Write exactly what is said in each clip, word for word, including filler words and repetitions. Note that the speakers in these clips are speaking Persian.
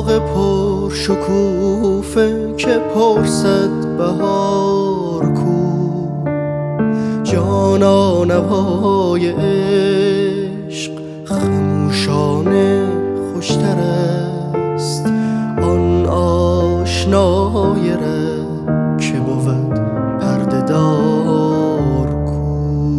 باغ پر شکوفه که پرسد بهار کو، جانا نوای عشق خموشانه خوشتر است. آن آشنای ره که بود پرده دار کو.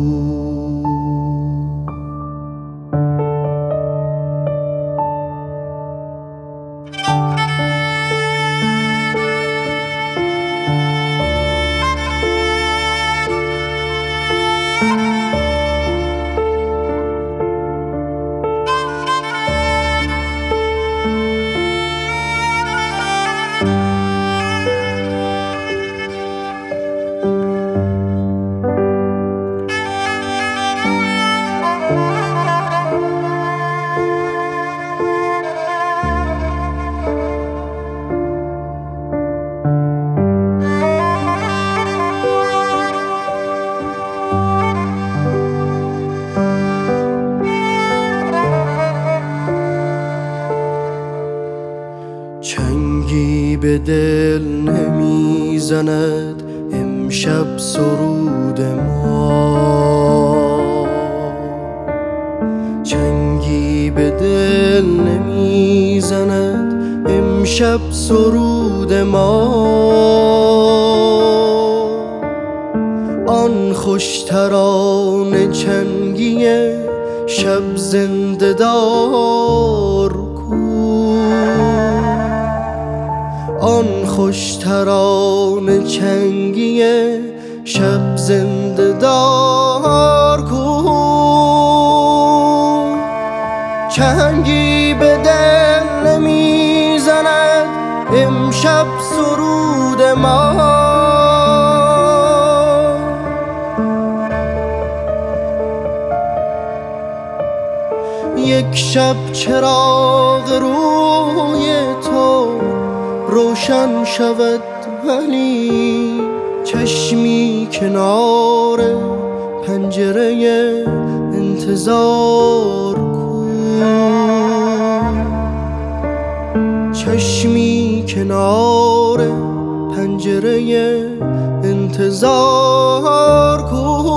چنگی به دل نمیزند امشب سرود ما، چنگی به دل نمیزند امشب سرود ما. آن خوشتران چنگی شب زنده دار کو، آن خوشتران چنگی شب زنده دار کو. چنگی به دل نمیزند امشب سرود ما، یک شب چراغ روی تو روشن شود ولی چشمی کنار پنجره انتظار کو، چشمی کنار پنجره انتظار کو.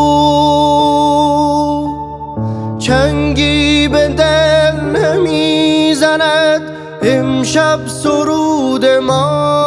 چنگی به دل نمیزند امشب سرود ما،